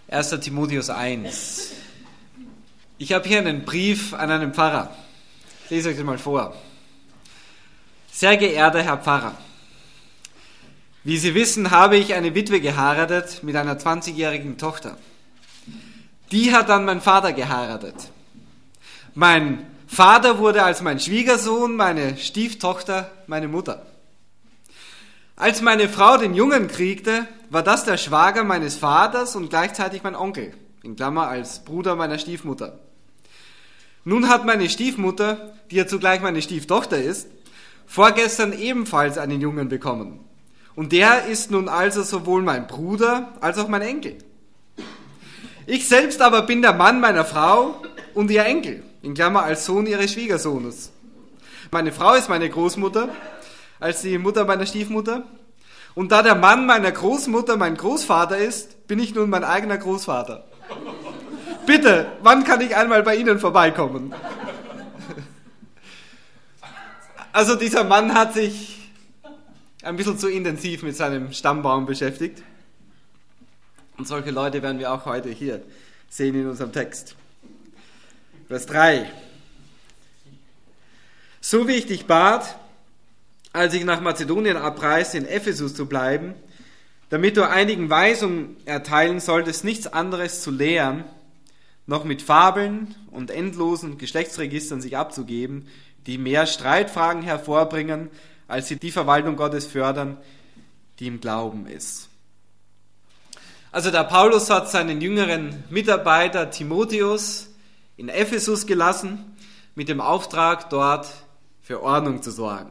1. Timotheus 1. Ich habe hier einen Brief an einen Pfarrer. Ich lese euch das mal vor. Sehr geehrter Herr Pfarrer, wie Sie wissen, habe ich eine Witwe geheiratet mit einer 20-jährigen Tochter. Die hat dann mein Vater geheiratet. Mein Vater wurde als mein Schwiegersohn, meine Stieftochter, meine Mutter. Als meine Frau den Jungen kriegte, war das der Schwager meines Vaters und gleichzeitig mein Onkel, in Klammer als Bruder meiner Stiefmutter. Nun hat meine Stiefmutter, die ja zugleich meine Stieftochter ist, vorgestern ebenfalls einen Jungen bekommen. Und der ist nun also sowohl mein Bruder als auch mein Enkel. Ich selbst aber bin der Mann meiner Frau und ihr Enkel, in Klammer als Sohn ihres Schwiegersohnes. Meine Frau ist meine Großmutter, als die Mutter meiner Stiefmutter. Und da der Mann meiner Großmutter mein Großvater ist, bin ich nun mein eigener Großvater. Bitte, wann kann ich einmal bei Ihnen vorbeikommen? Also dieser Mann hat sich ein bisschen zu intensiv mit seinem Stammbaum beschäftigt. Und solche Leute werden wir auch heute hier sehen in unserem Text. Vers 3. So wie ich dich bat, als ich nach Mazedonien abreiste, in Ephesus zu bleiben, damit du einigen Weisungen erteilen solltest, nichts anderes zu lehren, noch mit Fabeln und endlosen Geschlechtsregistern sich abzugeben, die mehr Streitfragen hervorbringen, als sie die Verwaltung Gottes fördern, die im Glauben ist. Also der Paulus hat seinen jüngeren Mitarbeiter Timotheus in Ephesus gelassen, mit dem Auftrag, dort für Ordnung zu sorgen.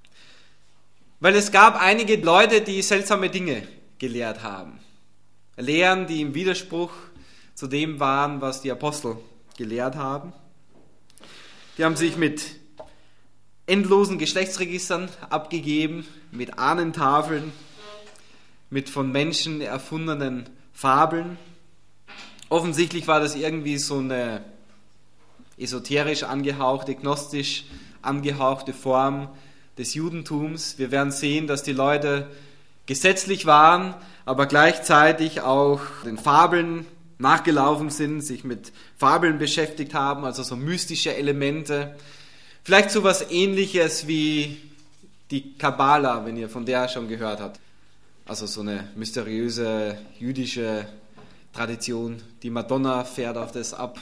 Weil es gab einige Leute, die seltsame Dinge gelehrt haben. Lehren, die im Widerspruch zu dem waren, was die Apostel gelehrt haben. Die haben sich mit endlosen Geschlechtsregistern abgegeben, mit Ahnentafeln, mit von Menschen erfundenen Fabeln. Offensichtlich war das irgendwie so eine esoterisch angehauchte, gnostisch angehauchte Form des Judentums. Wir werden sehen, dass die Leute gesetzlich waren, aber gleichzeitig auch den Fabeln nachgelaufen sind, sich mit Fabeln beschäftigt haben, also so mystische Elemente. Vielleicht so was Ähnliches wie die Kabbala, wenn ihr von der schon gehört habt. Also so eine mysteriöse jüdische Tradition. Die Madonna fährt auf das ab.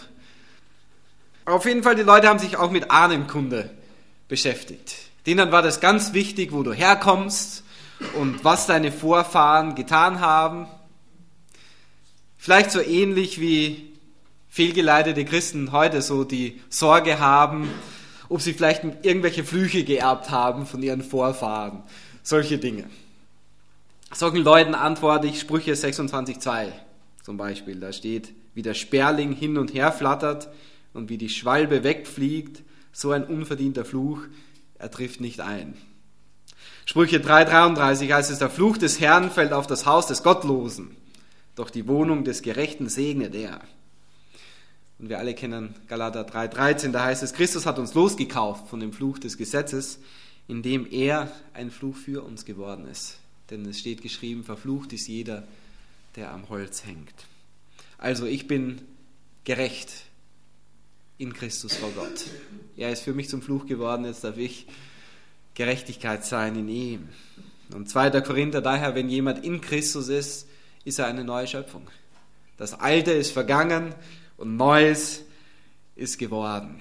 Auf jeden Fall, die Leute haben sich auch mit Ahnenkunde beschäftigt. Denen war das ganz wichtig, wo du herkommst und was deine Vorfahren getan haben. Vielleicht so ähnlich wie fehlgeleitete Christen heute so die Sorge haben, ob sie vielleicht irgendwelche Flüche geerbt haben von ihren Vorfahren. Solche Dinge. Solchen Leuten antworte ich Sprüche 26,2 zum Beispiel. Da steht, wie der Sperling hin und her flattert und wie die Schwalbe wegfliegt, so ein unverdienter Fluch, er trifft nicht ein. Sprüche 3,33 heißt es, der Fluch des Herrn fällt auf das Haus des Gottlosen, doch die Wohnung des Gerechten segnet er. Und wir alle kennen Galater 3,13, da heißt es, Christus hat uns losgekauft von dem Fluch des Gesetzes, indem er ein Fluch für uns geworden ist. Denn es steht geschrieben, verflucht ist jeder, der am Holz hängt. Also ich bin gerecht in Christus vor Gott. Er ist für mich zum Fluch geworden, jetzt darf ich Gerechtigkeit sein in ihm. Und 2. Korinther, daher, wenn jemand in Christus ist, ist er eine neue Schöpfung. Das Alte ist vergangen und Neues ist geworden.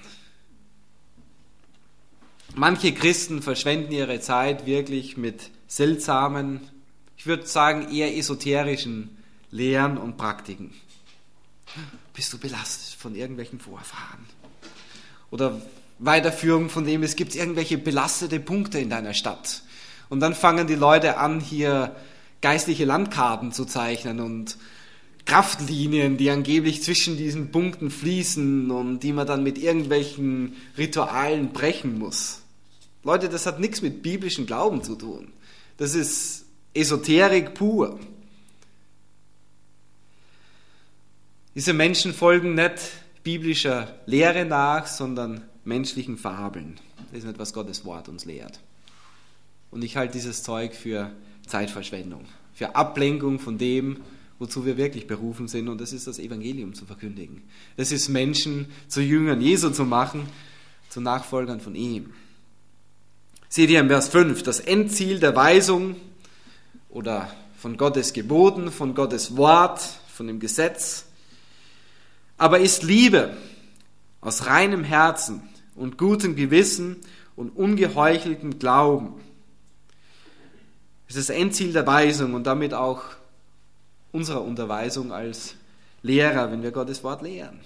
Manche Christen verschwenden ihre Zeit wirklich mit seltsamen, ich würde sagen eher esoterischen Lehren und Praktiken. Bist du belastet von irgendwelchen Vorfahren? Oder Weiterführung von dem, es gibt irgendwelche belastete Punkte in deiner Stadt. Und dann fangen die Leute an, hier geistliche Landkarten zu zeichnen und Kraftlinien, die angeblich zwischen diesen Punkten fließen und die man dann mit irgendwelchen Ritualen brechen muss. Leute, das hat nichts mit biblischem Glauben zu tun. Das ist Esoterik pur. Diese Menschen folgen nicht biblischer Lehre nach, sondern menschlichen Fabeln. Das ist nicht, was Gottes Wort uns lehrt. Und ich halte dieses Zeug für Zeitverschwendung, für Ablenkung von dem, wozu wir wirklich berufen sind, und das ist das Evangelium zu verkündigen. Das ist Menschen zu Jüngern Jesu zu machen, zu Nachfolgern von ihm. Seht ihr im Vers 5, das Endziel der Weisung oder von Gottes Geboten, von Gottes Wort, von dem Gesetz, aber ist Liebe aus reinem Herzen und gutem Gewissen und ungeheucheltem Glauben. Es ist das Endziel der Weisung und damit auch unserer Unterweisung als Lehrer, wenn wir Gottes Wort lehren.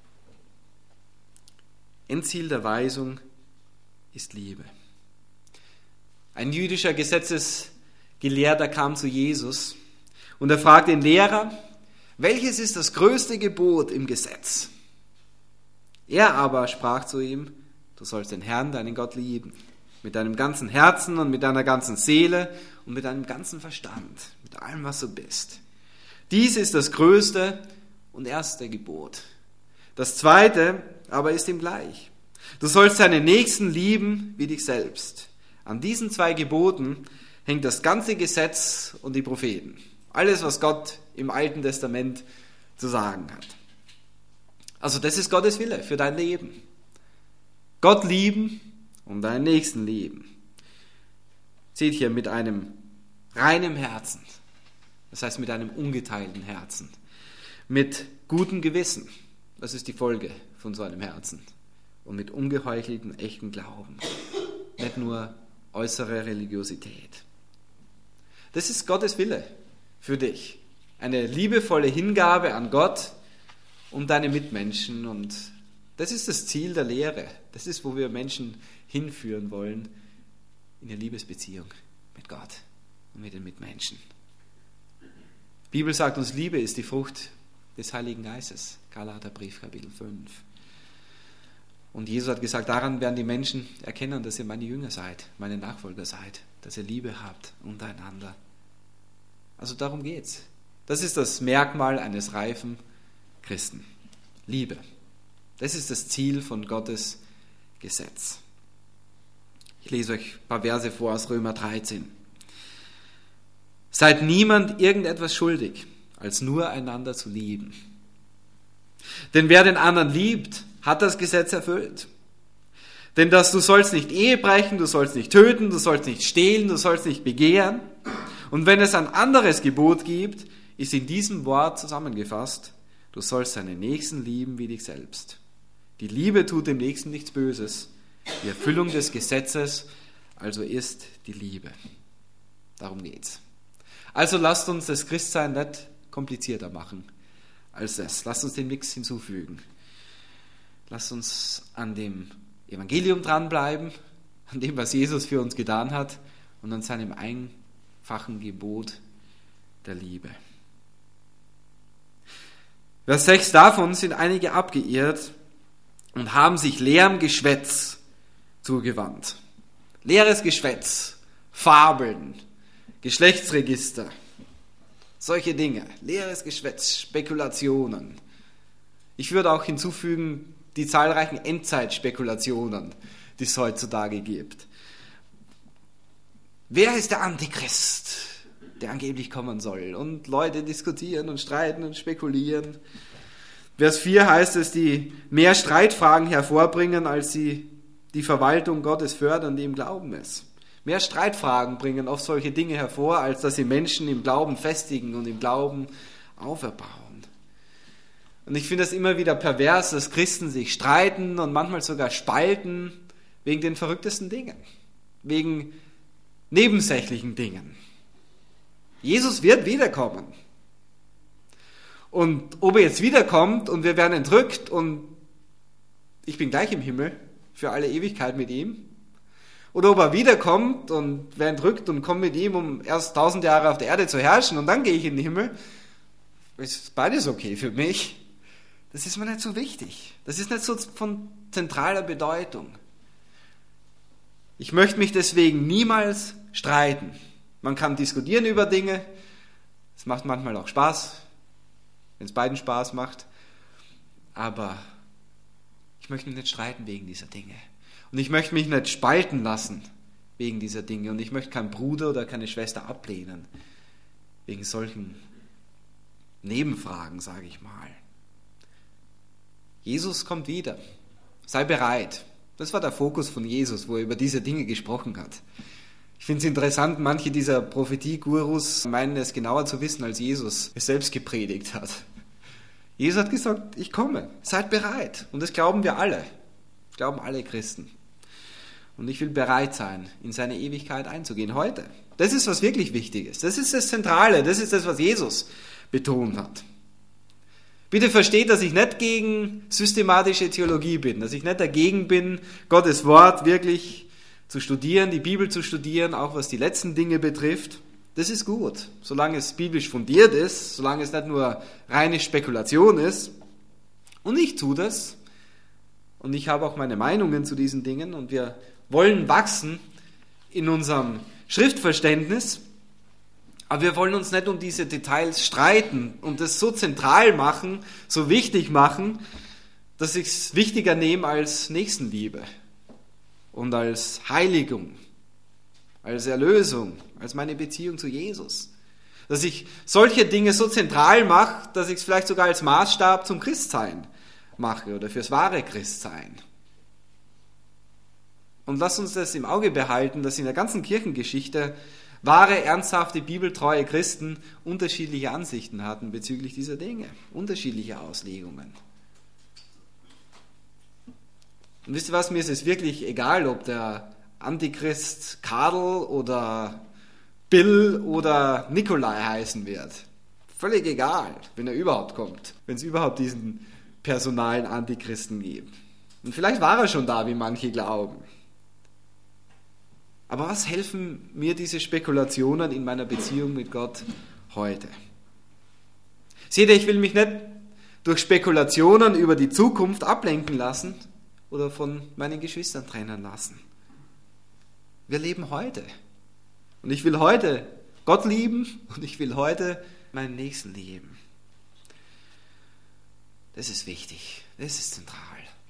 Endziel der Weisung ist Liebe. Ein jüdischer Gesetzesgelehrter kam zu Jesus und er fragte den Lehrer, welches ist das größte Gebot im Gesetz? Er aber sprach zu ihm, du sollst den Herrn, deinen Gott, lieben, mit deinem ganzen Herzen und mit deiner ganzen Seele und mit deinem ganzen Verstand, mit allem, was du bist. Dies ist das größte und erste Gebot. Das zweite aber ist ihm gleich. Du sollst deinen Nächsten lieben wie dich selbst. An diesen 2 Geboten hängt das ganze Gesetz und die Propheten. Alles, was Gott im Alten Testament zu sagen hat. Also das ist Gottes Wille für dein Leben. Gott lieben und deinen Nächsten lieben. Seht hier, mit einem reinen Herzen. Das heißt mit einem ungeteilten Herzen. Mit gutem Gewissen. Das ist die Folge von so einem Herzen. Und mit ungeheucheltem, echten Glauben. Nicht nur äußere Religiosität. Das ist Gottes Wille für dich. Eine liebevolle Hingabe an Gott und deine Mitmenschen. Und das ist das Ziel der Lehre. Das ist, wo wir Menschen hinführen wollen in eine Liebesbeziehung mit Gott und mit den Mitmenschen. Die Bibel sagt uns, Liebe ist die Frucht des Heiligen Geistes. Galaterbrief, Kapitel 5. Und Jesus hat gesagt, daran werden die Menschen erkennen, dass ihr meine Jünger seid, meine Nachfolger seid, dass ihr Liebe habt untereinander. Also darum geht's. Das ist das Merkmal eines reifen Christen. Liebe. Das ist das Ziel von Gottes Gesetz. Ich lese euch ein paar Verse vor aus Römer 13. Seid niemand irgendetwas schuldig, als nur einander zu lieben. Denn wer den anderen liebt, hat das Gesetz erfüllt. Denn du sollst nicht Ehe brechen, du sollst nicht töten, du sollst nicht stehlen, du sollst nicht begehren. Und wenn es ein anderes Gebot gibt, ist in diesem Wort zusammengefasst, du sollst deinen Nächsten lieben wie dich selbst. Die Liebe tut dem Nächsten nichts Böses. Die Erfüllung des Gesetzes also ist die Liebe. Darum geht's. Also lasst uns das Christsein nicht komplizierter machen als das. Lasst uns dem nichts hinzufügen. Lasst uns an dem Evangelium dranbleiben, an dem, was Jesus für uns getan hat und an seinem einfachen Gebot der Liebe. Vers 6 davon sind einige abgeirrt und haben sich leerem Geschwätz zugewandt. Leeres Geschwätz, Fabeln, Geschlechtsregister, solche Dinge, leeres Geschwätz, Spekulationen. Ich würde auch hinzufügen, die zahlreichen Endzeitspekulationen, die es heutzutage gibt. Wer ist der Antichrist, der angeblich kommen soll? Und Leute diskutieren und streiten und spekulieren. Vers 4 heißt es, die mehr Streitfragen hervorbringen, als sie die Verwaltung Gottes fördern, die im Glauben ist. Mehr Streitfragen bringen oft solche Dinge hervor, als dass sie Menschen im Glauben festigen und im Glauben auferbauen. Und ich finde es immer wieder pervers, dass Christen sich streiten und manchmal sogar spalten wegen den verrücktesten Dingen, wegen nebensächlichen Dingen. Jesus wird wiederkommen. Und ob er jetzt wiederkommt und wir werden entrückt und ich bin gleich im Himmel für alle Ewigkeit mit ihm, oder ob er wiederkommt und wir entrückt und kommt mit ihm, um erst 1000 Jahre auf der Erde zu herrschen und dann gehe ich in den Himmel, ist beides okay für mich. Das ist mir nicht so wichtig. Das ist nicht so von zentraler Bedeutung. Ich möchte mich deswegen niemals streiten. Man kann diskutieren über Dinge. Es macht manchmal auch Spaß, wenn es beiden Spaß macht. Aber ich möchte mich nicht streiten wegen dieser Dinge. Und ich möchte mich nicht spalten lassen wegen dieser Dinge. Und ich möchte keinen Bruder oder keine Schwester ablehnen wegen solchen Nebenfragen, sage ich mal. Jesus kommt wieder. Sei bereit. Das war der Fokus von Jesus, wo er über diese Dinge gesprochen hat. Ich finde es interessant, manche dieser Prophetie-Gurus meinen es genauer zu wissen, als Jesus es selbst gepredigt hat. Jesus hat gesagt, ich komme, seid bereit. Und das glauben wir alle. Das glauben alle Christen. Und ich will bereit sein, in seine Ewigkeit einzugehen, heute. Das ist, was wirklich wichtig ist. Das ist das Zentrale, das ist das, was Jesus betont hat. Bitte versteht, dass ich nicht gegen systematische Theologie bin, dass ich nicht dagegen bin, Gottes Wort wirklich zu studieren, die Bibel zu studieren, auch was die letzten Dinge betrifft. Das ist gut, solange es biblisch fundiert ist, solange es nicht nur reine Spekulation ist. Und ich tue das. Und ich habe auch meine Meinungen zu diesen Dingen. Und wir wollen wachsen in unserem Schriftverständnis. Aber wir wollen uns nicht um diese Details streiten und das so zentral machen, so wichtig machen, dass ich es wichtiger nehme als Nächstenliebe und als Heiligung, als Erlösung, als meine Beziehung zu Jesus. Dass ich solche Dinge so zentral mache, dass ich es vielleicht sogar als Maßstab zum Christsein mache oder fürs wahre Christsein. Und lasst uns das im Auge behalten, dass in der ganzen Kirchengeschichte wahre, ernsthafte, bibeltreue Christen unterschiedliche Ansichten hatten bezüglich dieser Dinge, unterschiedliche Auslegungen. Und wisst ihr was, mir ist es wirklich egal, ob der Antichrist Karl oder Bill oder Nikolai heißen wird. Völlig egal, wenn er überhaupt kommt, wenn es überhaupt diesen personalen Antichristen gibt. Und vielleicht war er schon da, wie manche glauben. Aber was helfen mir diese Spekulationen in meiner Beziehung mit Gott heute? Seht ihr, ich will mich nicht durch Spekulationen über die Zukunft ablenken lassen oder von meinen Geschwistern trennen lassen. Wir leben heute. Und ich will heute Gott lieben und ich will heute meinen Nächsten lieben. Das ist wichtig, das ist zentral.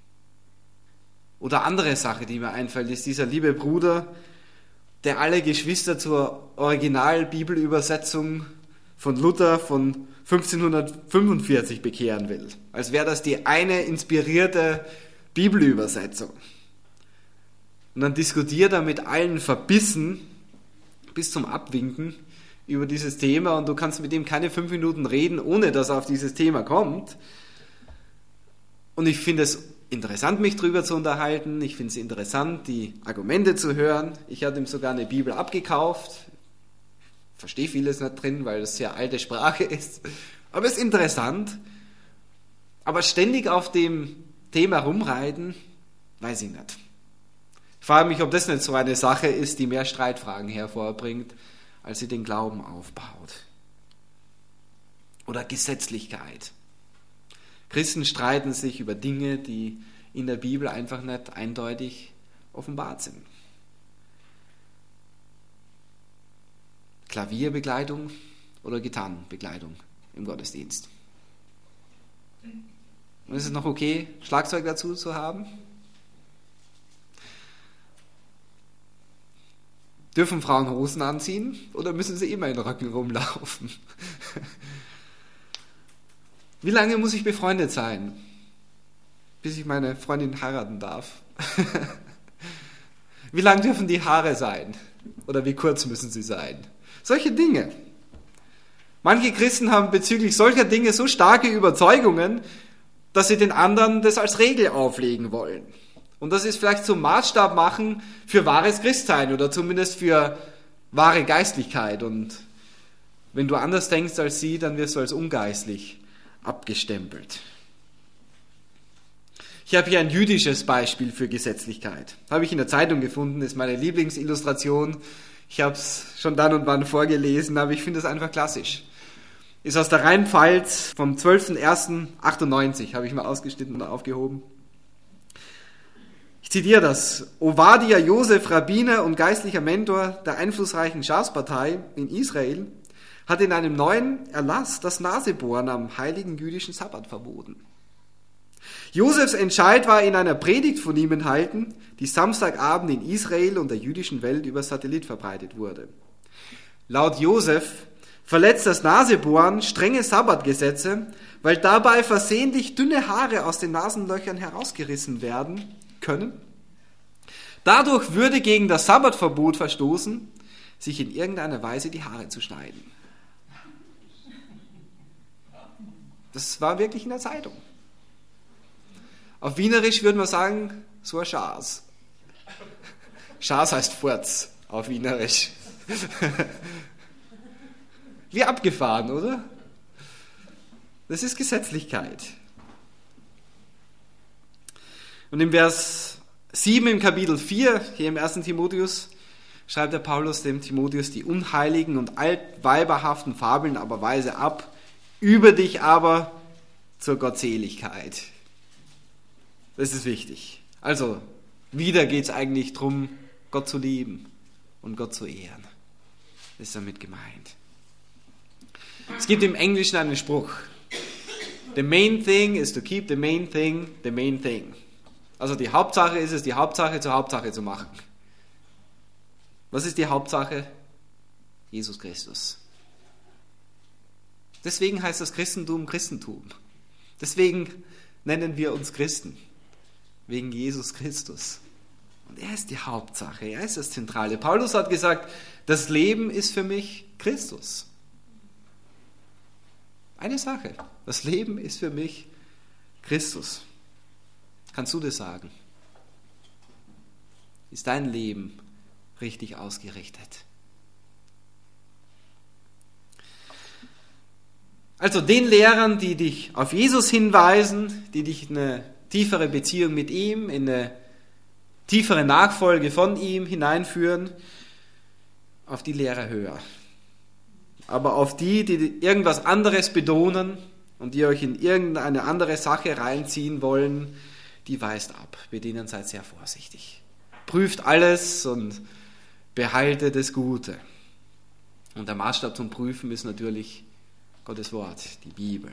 Oder andere Sache, die mir einfällt, ist dieser liebe Bruder, der alle Geschwister zur Original-Bibelübersetzung von Luther von 1545 bekehren will. Als wäre das die eine inspirierte Bibelübersetzung. Und dann diskutiert er mit allen verbissen, bis zum Abwinken, über dieses Thema und du kannst mit ihm keine 5 Minuten reden, ohne dass er auf dieses Thema kommt. Und ich finde es interessant, mich darüber zu unterhalten. Ich finde es interessant, die Argumente zu hören. Ich habe ihm sogar eine Bibel abgekauft. Verstehe vieles nicht drin, weil das sehr alte Sprache ist. Aber es ist interessant. Aber ständig auf dem Thema rumreiten, weiß ich nicht. Ich frage mich, ob das nicht so eine Sache ist, die mehr Streitfragen hervorbringt, als sie den Glauben aufbaut. Oder Gesetzlichkeit. Christen streiten sich über Dinge, die in der Bibel einfach nicht eindeutig offenbart sind. Klavierbegleitung oder Gitarrenbegleitung im Gottesdienst. Und ist es noch okay, Schlagzeug dazu zu haben? Dürfen Frauen Hosen anziehen oder müssen sie immer in Röcken rumlaufen? Wie lange muss ich befreundet sein, bis ich meine Freundin heiraten darf? Wie lang dürfen die Haare sein? Oder wie kurz müssen sie sein? Solche Dinge. Manche Christen haben bezüglich solcher Dinge so starke Überzeugungen, dass sie den anderen das als Regel auflegen wollen. Und das ist vielleicht zum Maßstab machen für wahres Christsein oder zumindest für wahre Geistlichkeit. Und wenn du anders denkst als sie, dann wirst du als ungeistlich abgestempelt. Ich habe hier ein jüdisches Beispiel für Gesetzlichkeit. Habe ich in der Zeitung gefunden, ist meine Lieblingsillustration. Ich habe es schon dann und wann vorgelesen, aber ich finde es einfach klassisch. Ist aus der Rheinpfalz vom 12.01.98, habe ich mal ausgeschnitten und aufgehoben. Ich zitiere das. Ovadia Josef, Rabbiner und geistlicher Mentor der einflussreichen Schas-Partei in Israel, hat in einem neuen Erlass das Nasebohren am heiligen jüdischen Sabbat verboten. Josefs Entscheid war in einer Predigt von ihm enthalten, die Samstagabend in Israel und der jüdischen Welt über Satellit verbreitet wurde. Laut Josef verletzt das Nasebohren, strenge Sabbatgesetze, weil dabei versehentlich dünne Haare aus den Nasenlöchern herausgerissen werden können. Dadurch würde gegen das Sabbatverbot verstoßen, sich in irgendeiner Weise die Haare zu schneiden. Das war wirklich in der Zeitung. Auf Wienerisch würden wir sagen, so ein Schaß. Schaß heißt Furz auf Wienerisch. Wie abgefahren, oder? Das ist Gesetzlichkeit. Und im Vers 7 im Kapitel 4, hier im 1. Timotheus, schreibt der Paulus dem Timotheus, die unheiligen und altweiberhaften Fabeln aber weise ab, über dich aber zur Gottseligkeit. Das ist wichtig. Also, wieder geht es eigentlich darum, Gott zu lieben und Gott zu ehren. Das ist damit gemeint. Es gibt im Englischen einen Spruch. The main thing is to keep the main thing the main thing. Also die Hauptsache ist es, die Hauptsache zur Hauptsache zu machen. Was ist die Hauptsache? Jesus Christus. Deswegen heißt das Christentum Christentum. Deswegen nennen wir uns Christen. Wegen Jesus Christus. Und er ist die Hauptsache, er ist das Zentrale. Paulus hat gesagt, das Leben ist für mich Christus. Eine Sache, das Leben ist für mich Christus. Kannst du das sagen? Ist dein Leben richtig ausgerichtet? Also den Lehrern, die dich auf Jesus hinweisen, die dich in eine tiefere Beziehung mit ihm, in eine tiefere Nachfolge von ihm hineinführen, auf die Lehrer höher. Aber auf die irgendwas anderes betonen und die euch in irgendeine andere Sache reinziehen wollen, die weist ab. Bei denen seid sehr vorsichtig. Prüft alles und behaltet das Gute. Und der Maßstab zum Prüfen ist natürlich Gottes Wort, die Bibel.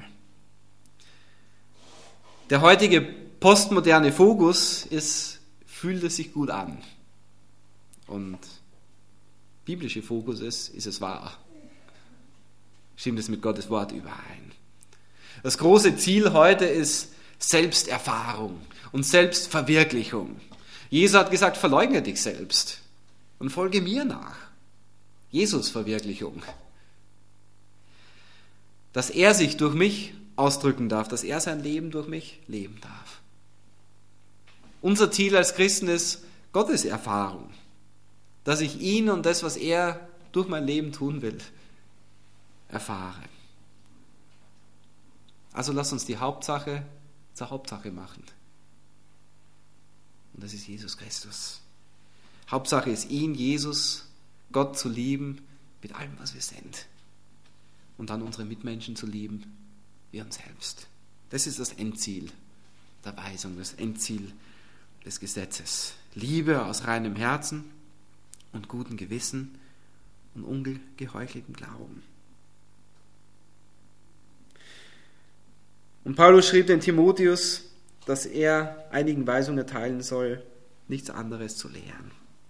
Der heutige postmoderne Fokus ist, fühlt es sich gut an. Und biblische Fokus ist es wahr? Stimmt es mit Gottes Wort überein? Das große Ziel heute ist Selbsterfahrung und Selbstverwirklichung. Jesus hat gesagt, verleugne dich selbst und folge mir nach. Jesus-Verwirklichung. Dass er sich durch mich ausdrücken darf, dass er sein Leben durch mich leben darf. Unser Ziel als Christen ist Gottes Erfahrung, dass ich ihn und das, was er durch mein Leben tun will, erfahre. Also lass uns die Hauptsache zur Hauptsache machen. Und das ist Jesus Christus. Hauptsache ist ihn, Jesus, Gott zu lieben mit allem, was wir sind. Und dann unsere Mitmenschen zu lieben wie uns selbst. Das ist das Endziel der Weisung, das Endziel des Gesetzes. Liebe aus reinem Herzen und gutem Gewissen und ungeheucheltem Glauben. Und Paulus schrieb den Timotheus, dass er einigen Weisungen erteilen soll, nichts anderes zu lehren.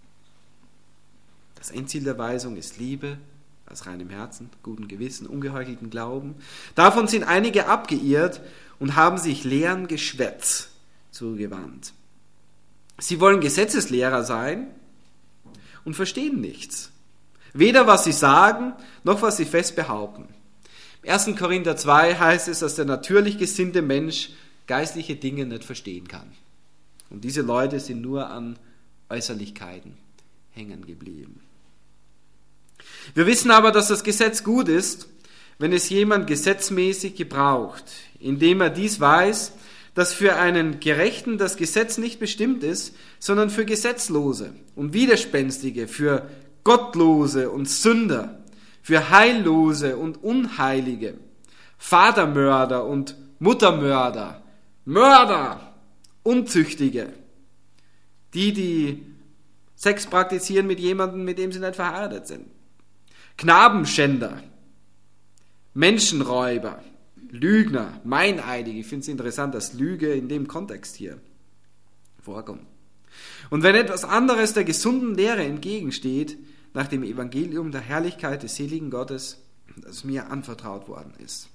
Das Endziel der Weisung ist Liebe aus reinem Herzen, gutem Gewissen, ungeheucheltem Glauben. Davon sind einige abgeirrt und haben sich leeren Geschwätz zugewandt. Sie wollen Gesetzeslehrer sein und verstehen nichts. Weder was sie sagen, noch was sie fest behaupten. Im 1. Korinther 2 heißt es, dass der natürlich gesinnte Mensch geistliche Dinge nicht verstehen kann. Und diese Leute sind nur an Äußerlichkeiten hängen geblieben. Wir wissen aber, dass das Gesetz gut ist, wenn es jemand gesetzmäßig gebraucht, indem er dies weiß, dass für einen Gerechten das Gesetz nicht bestimmt ist, sondern für Gesetzlose und Widerspenstige, für Gottlose und Sünder, für Heillose und Unheilige, Vatermörder und Muttermörder, Mörder, Unzüchtige, die Sex praktizieren mit jemandem, mit dem sie nicht verheiratet sind, Knabenschänder, Menschenräuber, Lügner, Meineidige. Ich finde es interessant, dass Lüge in dem Kontext hier vorkommt. Und wenn etwas anderes der gesunden Lehre entgegensteht, nach dem Evangelium der Herrlichkeit des seligen Gottes, das mir anvertraut worden ist.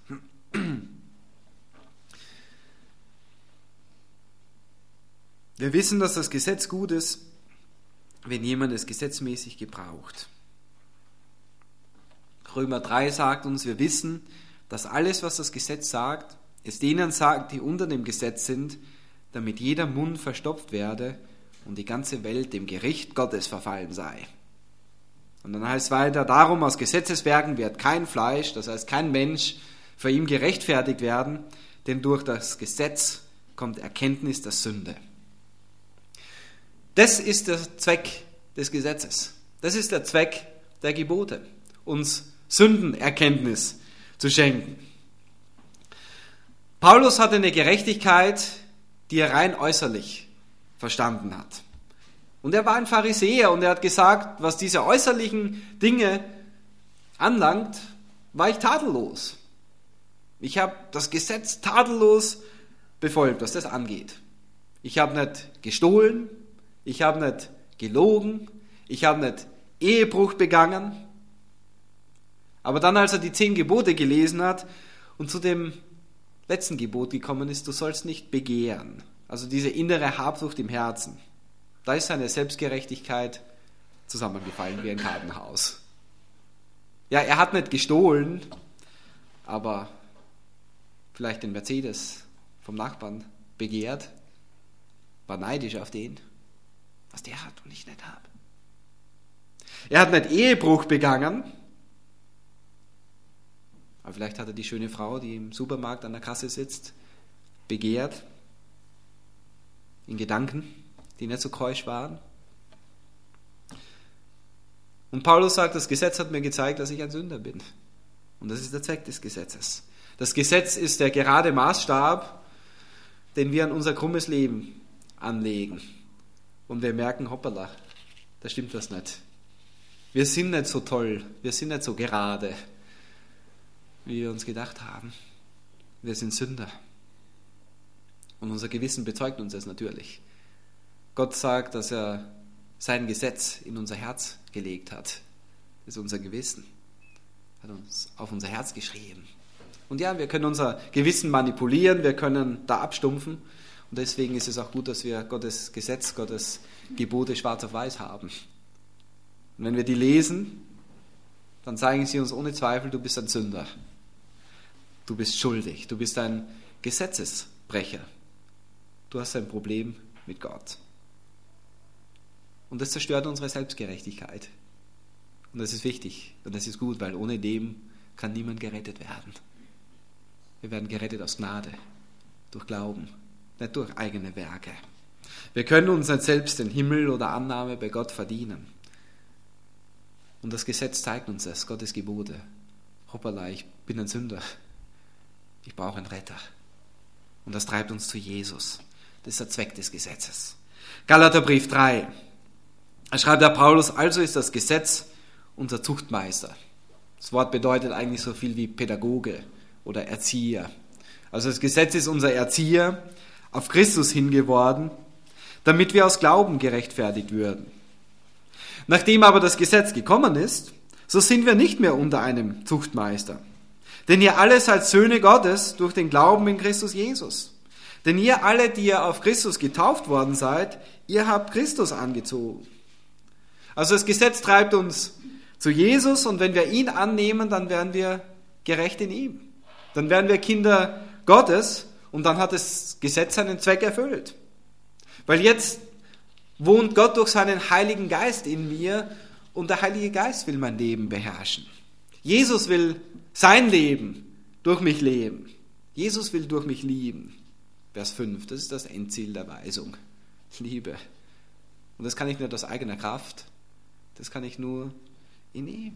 Wir wissen, dass das Gesetz gut ist, wenn jemand es gesetzmäßig gebraucht. Römer 3 sagt uns, wir wissen, dass alles, was das Gesetz sagt, es denen sagt, die unter dem Gesetz sind, damit jeder Mund verstopft werde und die ganze Welt dem Gericht Gottes verfallen sei. Und dann heißt es weiter, darum aus Gesetzeswerken wird kein Fleisch, das heißt kein Mensch, vor ihm gerechtfertigt werden, denn durch das Gesetz kommt Erkenntnis der Sünde. Das ist der Zweck des Gesetzes. Das ist der Zweck der Gebote, uns Sündenerkenntnis zu schenken. Paulus hatte eine Gerechtigkeit, die er rein äußerlich verstanden hat. Und er war ein Pharisäer und er hat gesagt, was diese äußerlichen Dinge anlangt, war ich tadellos. Ich habe das Gesetz tadellos befolgt, was das angeht. Ich habe nicht gestohlen, ich habe nicht gelogen, ich habe nicht Ehebruch begangen. Aber dann, als er die 10 Gebote gelesen hat und zu dem letzten Gebot gekommen ist, du sollst nicht begehren, also diese innere Habsucht im Herzen, da ist seine Selbstgerechtigkeit zusammengefallen wie ein Kartenhaus. Ja, er hat nicht gestohlen, aber vielleicht den Mercedes vom Nachbarn begehrt, war neidisch auf den, was der hat und ich nicht habe. Er hat nicht Ehebruch begangen, aber vielleicht hat er die schöne Frau, die im Supermarkt an der Kasse sitzt, begehrt, in Gedanken, die nicht so keusch waren. Und Paulus sagt, das Gesetz hat mir gezeigt, dass ich ein Sünder bin. Und das ist der Zweck des Gesetzes. Das Gesetz ist der gerade Maßstab, den wir an unser krummes Leben anlegen. Und wir merken, hoppala, da stimmt was nicht. Wir sind nicht so toll, wir sind nicht so gerade, wie wir uns gedacht haben. Wir sind Sünder. Und unser Gewissen bezeugt uns das natürlich. Gott sagt, dass er sein Gesetz in unser Herz gelegt hat. Das ist unser Gewissen. Hat uns auf unser Herz geschrieben. Und ja, wir können unser Gewissen manipulieren, wir können da abstumpfen. Und deswegen ist es auch gut, dass wir Gottes Gesetz, Gottes Gebote schwarz auf weiß haben. Und wenn wir die lesen, dann zeigen sie uns ohne Zweifel, du bist ein Sünder. Du bist schuldig, du bist ein Gesetzesbrecher. Du hast ein Problem mit Gott. Und das zerstört unsere Selbstgerechtigkeit. Und das ist wichtig und das ist gut, weil ohne dem kann niemand gerettet werden. Wir werden gerettet aus Gnade, durch Glauben, nicht durch eigene Werke. Wir können uns nicht selbst den Himmel oder Annahme bei Gott verdienen. Und das Gesetz zeigt uns das, Gottes Gebote. Hoppala, ich bin ein Sünder. Ich brauche einen Retter. Und das treibt uns zu Jesus. Das ist der Zweck des Gesetzes. Galaterbrief 3. Da schreibt der Paulus, also ist das Gesetz unser Zuchtmeister. Das Wort bedeutet eigentlich so viel wie Pädagoge oder Erzieher. Also das Gesetz ist unser Erzieher, auf Christus hingeworden, damit wir aus Glauben gerechtfertigt würden. Nachdem aber das Gesetz gekommen ist, so sind wir nicht mehr unter einem Zuchtmeister. Denn ihr alle seid Söhne Gottes durch den Glauben in Christus Jesus. Denn ihr alle, die ihr auf Christus getauft worden seid, ihr habt Christus angezogen. Also das Gesetz treibt uns zu Jesus und wenn wir ihn annehmen, dann werden wir gerecht in ihm. Dann werden wir Kinder Gottes und dann hat das Gesetz seinen Zweck erfüllt. Weil jetzt wohnt Gott durch seinen Heiligen Geist in mir und der Heilige Geist will mein Leben beherrschen. Jesus will sein Leben durch mich leben. Jesus will durch mich lieben. Vers 5, das ist das Endziel der Weisung. Liebe. Und das kann ich nicht aus eigener Kraft, das kann ich nur in ihm.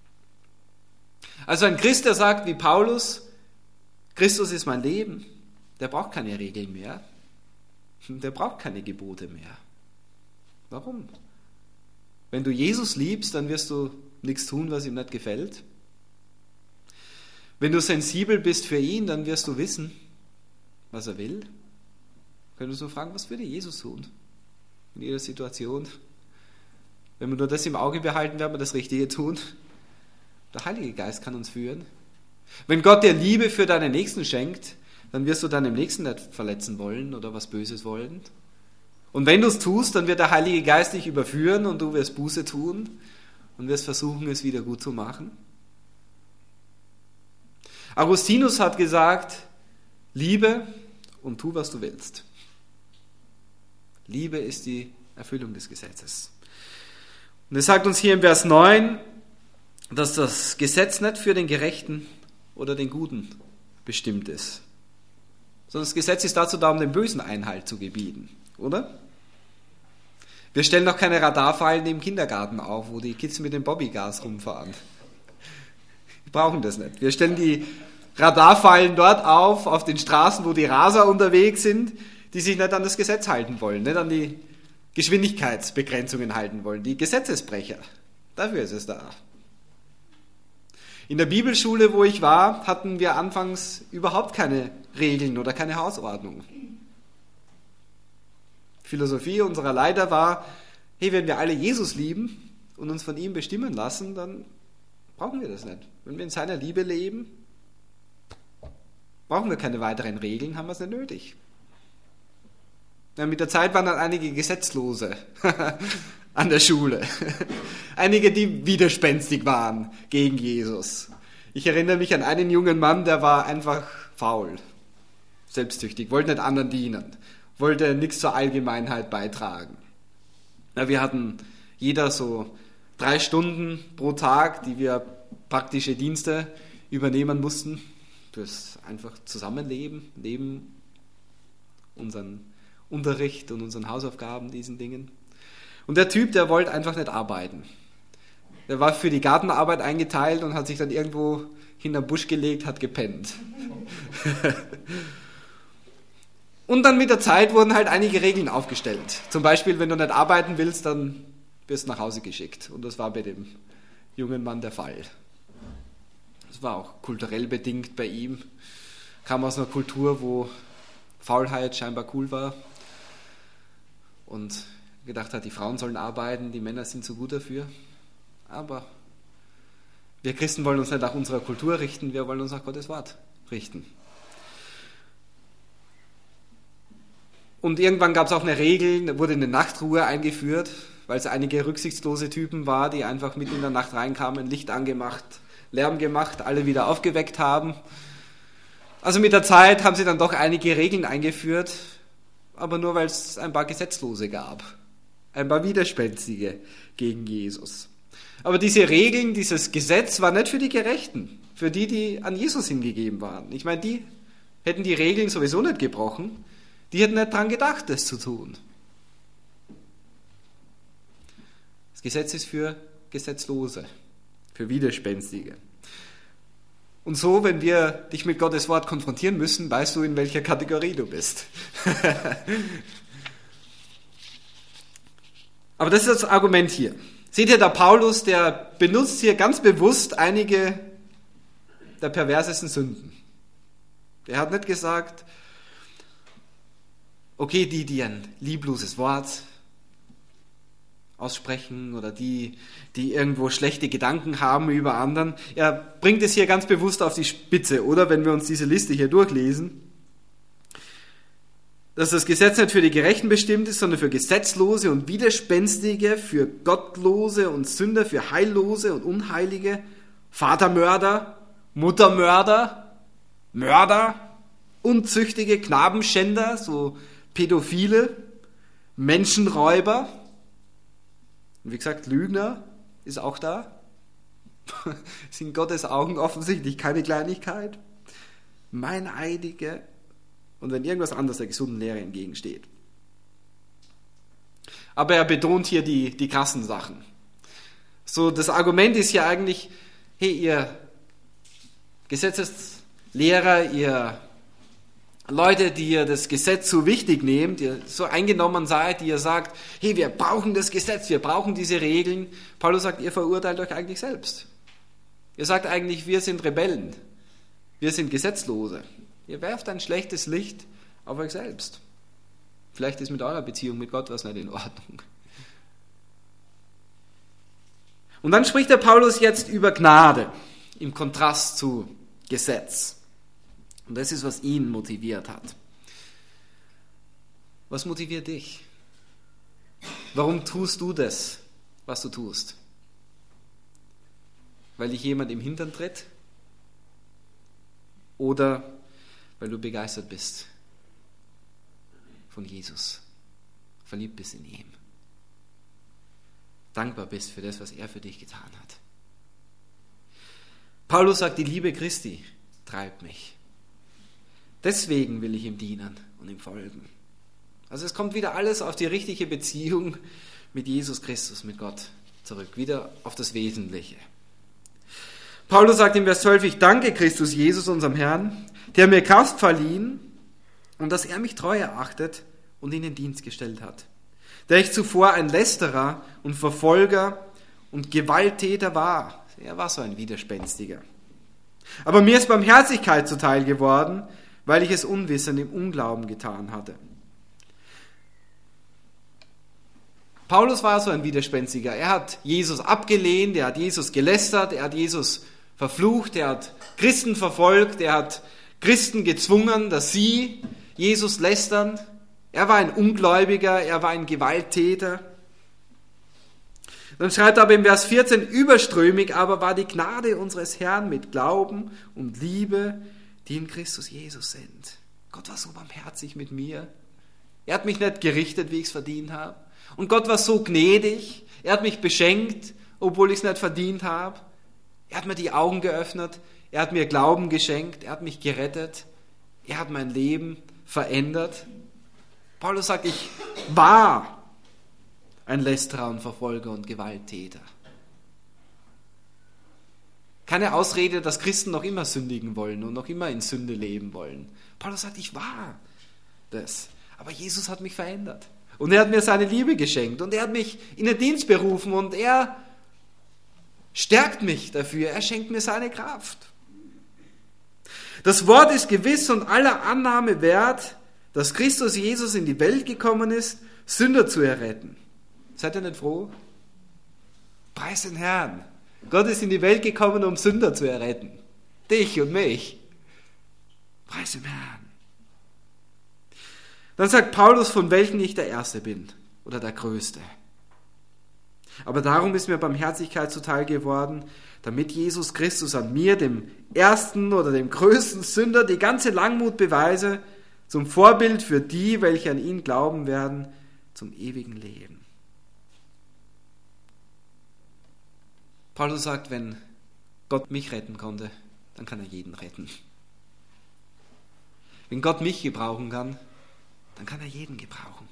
Also ein Christ, der sagt wie Paulus, Christus ist mein Leben, der braucht keine Regeln mehr, der braucht keine Gebote mehr. Warum? Wenn du Jesus liebst, dann wirst du nichts tun, was ihm nicht gefällt. Wenn du sensibel bist für ihn, dann wirst du wissen, was er will. Könntest du fragen, was würde Jesus tun in jeder Situation? Wenn wir nur das im Auge behalten, werden wir das Richtige tun. Der Heilige Geist kann uns führen. Wenn Gott dir Liebe für deinen Nächsten schenkt, dann wirst du deinem Nächsten nicht verletzen wollen oder was Böses wollen. Und wenn du es tust, dann wird der Heilige Geist dich überführen und du wirst Buße tun und wirst versuchen, es wieder gut zu machen. Augustinus hat gesagt, liebe und tu, was du willst. Liebe ist die Erfüllung des Gesetzes. Und es sagt uns hier im Vers 9, dass das Gesetz nicht für den Gerechten oder den Guten bestimmt ist, sondern das Gesetz ist dazu da, um dem Bösen Einhalt zu gebieten, oder? Wir stellen noch keine Radarfallen im Kindergarten auf, wo die Kids mit dem Bobbygas rumfahren. Wir brauchen das nicht. Wir stellen die Radarfallen dort auf den Straßen, wo die Raser unterwegs sind, die sich nicht an das Gesetz halten wollen, nicht an die Geschwindigkeitsbegrenzungen halten wollen, die Gesetzesbrecher. Dafür ist es da. In der Bibelschule, wo ich war, hatten wir anfangs überhaupt keine Regeln oder keine Hausordnung. Philosophie unserer Leiter war, hey, wenn wir alle Jesus lieben und uns von ihm bestimmen lassen, dann brauchen wir das nicht. Wenn wir in seiner Liebe leben, brauchen wir keine weiteren Regeln, haben wir es nicht nötig. Ja, mit der Zeit waren dann einige Gesetzlose an der Schule. Einige, die widerspenstig waren gegen Jesus. Ich erinnere mich an einen jungen Mann, der war einfach faul, selbstsüchtig, wollte nicht anderen dienen, wollte nichts zur Allgemeinheit beitragen. Ja, wir hatten jeder so 3 Stunden pro Tag, die wir praktische Dienste übernehmen mussten. Das einfach Zusammenleben, neben unseren Unterricht und unseren Hausaufgaben, diesen Dingen. Und der Typ, der wollte einfach nicht arbeiten. Der war für die Gartenarbeit eingeteilt und hat sich dann irgendwo hinterm Busch gelegt, hat gepennt. Und dann mit der Zeit wurden halt einige Regeln aufgestellt. Zum Beispiel, wenn du nicht arbeiten willst, dann wirst du nach Hause geschickt. Und das war bei dem jungen Mann der Fall. Das war auch kulturell bedingt bei ihm. Kam aus einer Kultur, wo Faulheit scheinbar cool war. Und gedacht hat, die Frauen sollen arbeiten, die Männer sind zu gut dafür. Aber wir Christen wollen uns nicht nach unserer Kultur richten, wir wollen uns nach Gottes Wort richten. Und irgendwann gab es auch eine Regel, da wurde eine Nachtruhe eingeführt, weil es einige rücksichtslose Typen war, die einfach mitten in der Nacht reinkamen, Licht angemacht, Lärm gemacht, alle wieder aufgeweckt haben. Also mit der Zeit haben sie dann doch einige Regeln eingeführt, aber nur weil es ein paar Gesetzlose gab, ein paar Widerspenstige gegen Jesus. Aber diese Regeln, dieses Gesetz war nicht für die Gerechten, für die, die an Jesus hingegeben waren. Ich meine, die hätten die Regeln sowieso nicht gebrochen, die hätten nicht daran gedacht, das zu tun. Das Gesetz ist für Gesetzlose, für Widerspenstige. Und so, wenn wir dich mit Gottes Wort konfrontieren müssen, weißt du, in welcher Kategorie du bist. Aber das ist das Argument hier. Seht ihr, der Paulus, der benutzt hier ganz bewusst einige der perversesten Sünden. Er hat nicht gesagt, okay, die ein liebloses Wort aussprechen oder die irgendwo schlechte Gedanken haben über anderen. Er bringt es hier ganz bewusst auf die Spitze, oder? Wenn wir uns diese Liste hier durchlesen, dass das Gesetz nicht für die Gerechten bestimmt ist, sondern für Gesetzlose und Widerspenstige, für Gottlose und Sünder, für Heillose und Unheilige, Vatermörder, Muttermörder, Mörder, Unzüchtige, Knabenschänder, so Pädophile, Menschenräuber. Und wie gesagt, Lügner ist auch da. Ist in Gottes Augen offensichtlich keine Kleinigkeit. Meineidige. Und wenn irgendwas anderes der gesunden Lehre entgegensteht. Aber er betont hier die krassen Sachen. So, das Argument ist ja eigentlich, hey, ihr Gesetzeslehrer, ihr Leute, die ihr das Gesetz so wichtig nehmt, ihr so eingenommen seid, die ihr sagt, hey, wir brauchen das Gesetz, wir brauchen diese Regeln. Paulus sagt, ihr verurteilt euch eigentlich selbst. Ihr sagt eigentlich, wir sind Rebellen, wir sind Gesetzlose. Ihr werft ein schlechtes Licht auf euch selbst. Vielleicht ist mit eurer Beziehung mit Gott was nicht in Ordnung. Und dann spricht der Paulus jetzt über Gnade im Kontrast zu Gesetz. Und das ist, was ihn motiviert hat. Was motiviert dich? Warum tust du das, was du tust? Weil dich jemand im Hintern tritt? Oder weil du begeistert bist von Jesus, verliebt bist in ihm, dankbar bist für das, was er für dich getan hat? Paulus sagt, die Liebe Christi treibt mich. Deswegen will ich ihm dienen und ihm folgen. Also es kommt wieder alles auf die richtige Beziehung mit Jesus Christus, mit Gott zurück, wieder auf das Wesentliche. Paulus sagt in Vers 12, ich danke Christus Jesus, unserem Herrn, der mir Kraft verliehen und dass er mich treu erachtet und in den Dienst gestellt hat, der ich zuvor ein Lästerer und Verfolger und Gewalttäter war. Er war so ein Widerspenstiger. Aber mir ist Barmherzigkeit zuteil geworden, weil ich es unwissend im Unglauben getan hatte. Paulus war so ein Widerspenstiger. Er hat Jesus abgelehnt, er hat Jesus gelästert, er hat Jesus verflucht, er hat Christen verfolgt, er hat Christen gezwungen, dass sie Jesus lästern. Er war ein Ungläubiger, er war ein Gewalttäter. Dann schreibt er aber im Vers 14, überströmig aber war die Gnade unseres Herrn mit Glauben und Liebe, die in Christus Jesus sind. Gott war so barmherzig mit mir. Er hat mich nicht gerichtet, wie ich es verdient habe. Und Gott war so gnädig. Er hat mich beschenkt, obwohl ich es nicht verdient habe. Er hat mir die Augen geöffnet. Er hat mir Glauben geschenkt. Er hat mich gerettet. Er hat mein Leben verändert. Paulus sagt, ich war ein Lästerer und Verfolger und Gewalttäter. Keine Ausrede, dass Christen noch immer sündigen wollen und noch immer in Sünde leben wollen. Paulus sagt, ich war das. Aber Jesus hat mich verändert. Und er hat mir seine Liebe geschenkt. Und er hat mich in den Dienst berufen. Und er stärkt mich dafür. Er schenkt mir seine Kraft. Das Wort ist gewiss und aller Annahme wert, dass Christus Jesus in die Welt gekommen ist, Sünder zu erretten. Seid ihr nicht froh? Preis den Herrn. Gott ist in die Welt gekommen, um Sünder zu erretten. Dich und mich. Preis den Herrn. Dann sagt Paulus, von welchen ich der Erste bin oder der Größte. Aber darum ist mir Barmherzigkeit zuteil geworden, damit Jesus Christus an mir, dem ersten oder dem größten Sünder, die ganze Langmut beweise, zum Vorbild für die, welche an ihn glauben werden, zum ewigen Leben. Paulus sagt, wenn Gott mich retten konnte, dann kann er jeden retten. Wenn Gott mich gebrauchen kann, dann kann er jeden gebrauchen.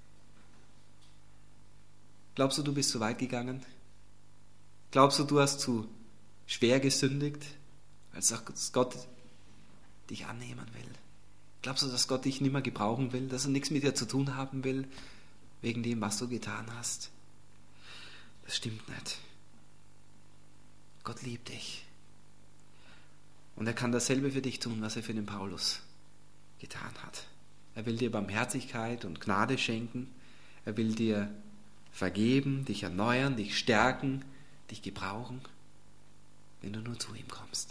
Glaubst du, du bist zu weit gegangen? Glaubst du, du hast zu schwer gesündigt, als dass Gott dich annehmen will? Glaubst du, dass Gott dich nicht mehr gebrauchen will, dass er nichts mit dir zu tun haben will, wegen dem, was du getan hast? Das stimmt nicht. Gott liebt dich. Und er kann dasselbe für dich tun, was er für den Paulus getan hat. Er will dir Barmherzigkeit und Gnade schenken. Er will dir vergeben, dich erneuern, dich stärken, dich gebrauchen, wenn du nur zu ihm kommst.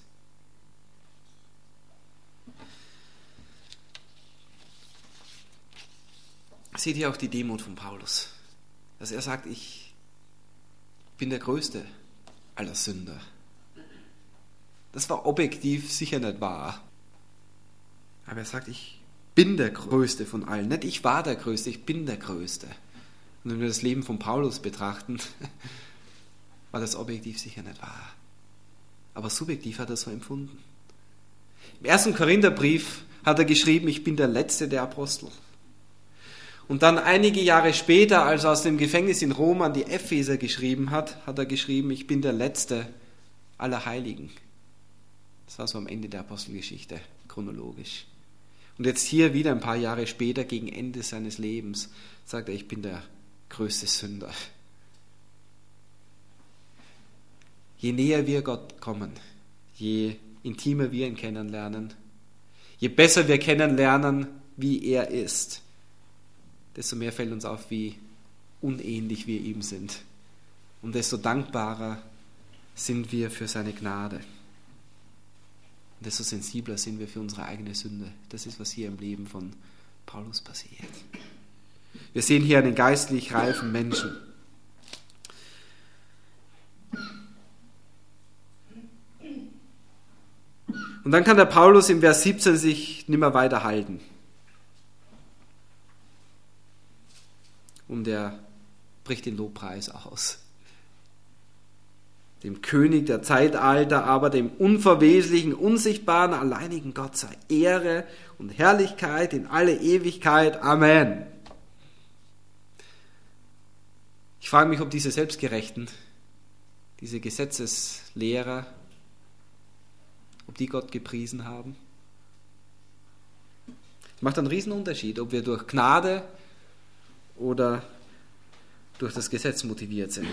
Seht ihr auch die Demut von Paulus, dass er sagt, ich bin der Größte aller Sünder. Das war objektiv sicher nicht wahr. Aber er sagt, ich bin der Größte von allen. Nicht ich war der Größte, ich bin der Größte. Und wenn wir das Leben von Paulus betrachten, war das objektiv sicher nicht wahr. Aber subjektiv hat er es so empfunden. Im 1. Korintherbrief hat er geschrieben, ich bin der Letzte der Apostel. Und dann einige Jahre später, als er aus dem Gefängnis in Rom an die Epheser geschrieben hat, hat er geschrieben, ich bin der Letzte aller Heiligen. Das war so am Ende der Apostelgeschichte, chronologisch. Und jetzt hier wieder ein paar Jahre später, gegen Ende seines Lebens, sagt er, ich bin der größte Sünder. Je näher wir Gott kommen, je intimer wir ihn kennenlernen, je besser wir kennenlernen, wie er ist, desto mehr fällt uns auf, wie unähnlich wir ihm sind. Und desto dankbarer sind wir für seine Gnade. Und desto sensibler sind wir für unsere eigene Sünde. Das ist, was hier im Leben von Paulus passiert. Wir sehen hier einen geistlich reifen Menschen. Und dann kann der Paulus im Vers 17 sich nicht mehr weiter halten. Und er bricht den Lobpreis aus. Dem König der Zeitalter, aber dem unverweslichen, unsichtbaren, alleinigen Gott sei Ehre und Herrlichkeit in alle Ewigkeit. Amen. Ich frage mich, ob diese Selbstgerechten, diese Gesetzeslehrer, ob die Gott gepriesen haben. Es macht einen riesen Unterschied, ob wir durch Gnade oder durch das Gesetz motiviert sind.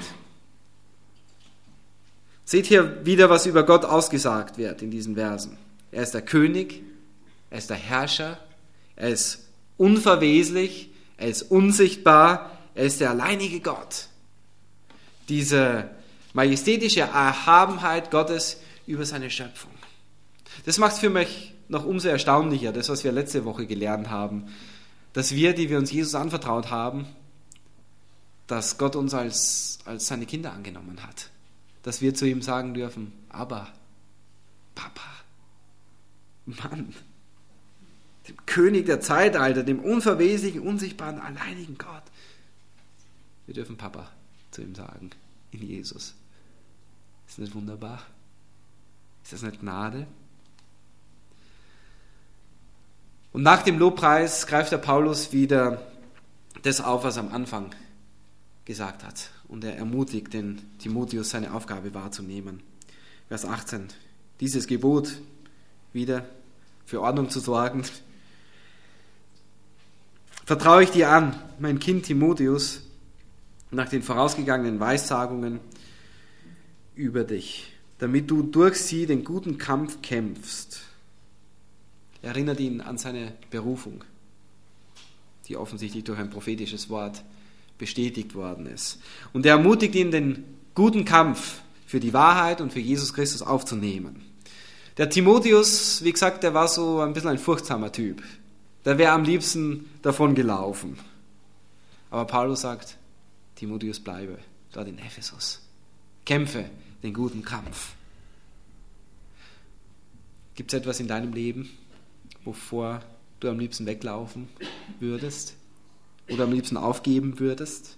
Seht hier wieder, was über Gott ausgesagt wird in diesen Versen. Er ist der König, er ist der Herrscher, er ist unverweslich, er ist unsichtbar, er ist der alleinige Gott. Diese majestätische Erhabenheit Gottes über seine Schöpfung. Das macht es für mich noch umso erstaunlicher, das, was wir letzte Woche gelernt haben, dass wir, die wir uns Jesus anvertraut haben, dass Gott uns als seine Kinder angenommen hat. Dass wir zu ihm sagen dürfen, aber, Papa, Mann, dem König der Zeitalter, dem unverweslichen, unsichtbaren, alleinigen Gott. Wir dürfen Papa zu ihm sagen, in Jesus. Ist das nicht wunderbar? Ist das nicht Gnade? Und nach dem Lobpreis greift der Paulus wieder das auf, was er am Anfang gesagt hat. Und er ermutigt den Timotheus, seine Aufgabe wahrzunehmen. Vers 18. Dieses Gebot, wieder für Ordnung zu sorgen. Vertraue ich dir an, mein Kind Timotheus, nach den vorausgegangenen Weissagungen über dich, damit du durch sie den guten Kampf kämpfst. Er erinnert ihn an seine Berufung, die offensichtlich durch ein prophetisches Wort bestätigt worden ist. Und er ermutigt ihn, den guten Kampf für die Wahrheit und für Jesus Christus aufzunehmen. Der Timotheus, wie gesagt, der war so ein bisschen ein furchtsamer Typ. Der wäre am liebsten davon gelaufen. Aber Paulus sagt, Timotheus, bleibe dort in Ephesus. Kämpfe den guten Kampf. Gibt es etwas in deinem Leben, wovor du am liebsten weglaufen würdest? Oder am liebsten aufgeben würdest?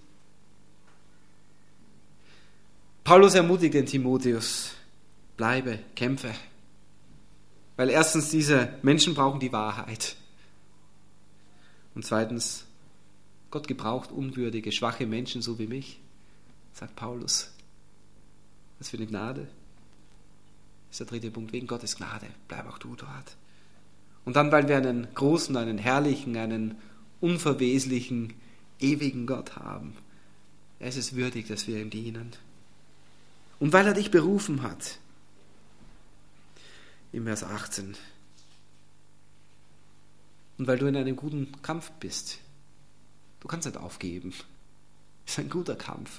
Paulus ermutigt den Timotheus, bleibe, kämpfe. Weil erstens, diese Menschen brauchen die Wahrheit. Und zweitens, Gott gebraucht unwürdige, schwache Menschen so wie mich, sagt Paulus. Was für eine Gnade. Das ist der dritte Punkt, wegen Gottes Gnade, bleib auch du dort. Und dann, weil wir einen großen, einen herrlichen, einen unverweslichen, ewigen Gott haben. Er ist es würdig, dass wir ihm dienen. Und weil er dich berufen hat. Im Vers 18. Und weil du in einem guten Kampf bist. Du kannst nicht aufgeben. Es ist ein guter Kampf.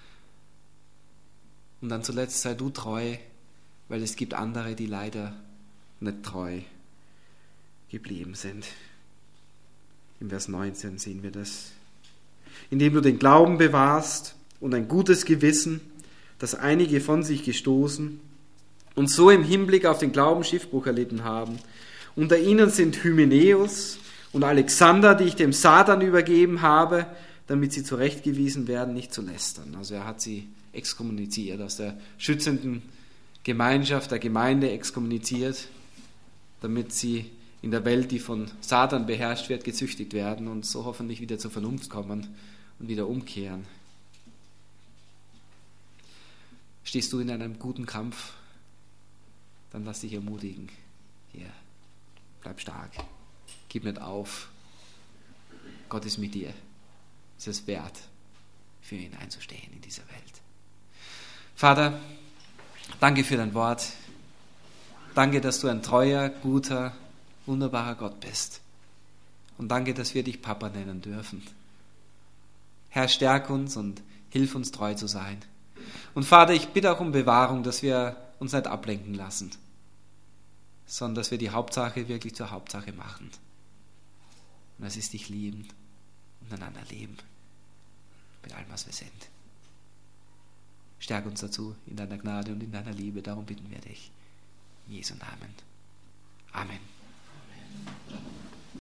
Und dann zuletzt sei du treu, weil es gibt andere, die leider nicht treu geblieben sind. Im Vers 19 sehen wir das. Indem du den Glauben bewahrst und ein gutes Gewissen, das einige von sich gestoßen und so im Hinblick auf den Glauben Schiffbruch erlitten haben. Unter ihnen sind Hymenäus und Alexander, die ich dem Satan übergeben habe, damit sie zurechtgewiesen werden, nicht zu lästern. Also er hat sie exkommuniziert, aus der schützenden Gemeinschaft, der Gemeinde exkommuniziert, damit sie in der Welt, die von Satan beherrscht wird, gezüchtigt werden und so hoffentlich wieder zur Vernunft kommen und wieder umkehren. Stehst du in einem guten Kampf, dann lass dich ermutigen. Hier, bleib stark, gib nicht auf. Gott ist mit dir. Es ist wert, für ihn einzustehen in dieser Welt. Vater, danke für dein Wort. Danke, dass du ein treuer, guter, wunderbarer Gott bist. Und danke, dass wir dich Papa nennen dürfen. Herr, stärk uns und hilf uns treu zu sein. Und Vater, ich bitte auch um Bewahrung, dass wir uns nicht ablenken lassen, sondern dass wir die Hauptsache wirklich zur Hauptsache machen. Und das ist dich lieben und einander leben. Mit allem, was wir sind. Stärk uns dazu in deiner Gnade und in deiner Liebe. Darum bitten wir dich. In Jesu Namen. Amen.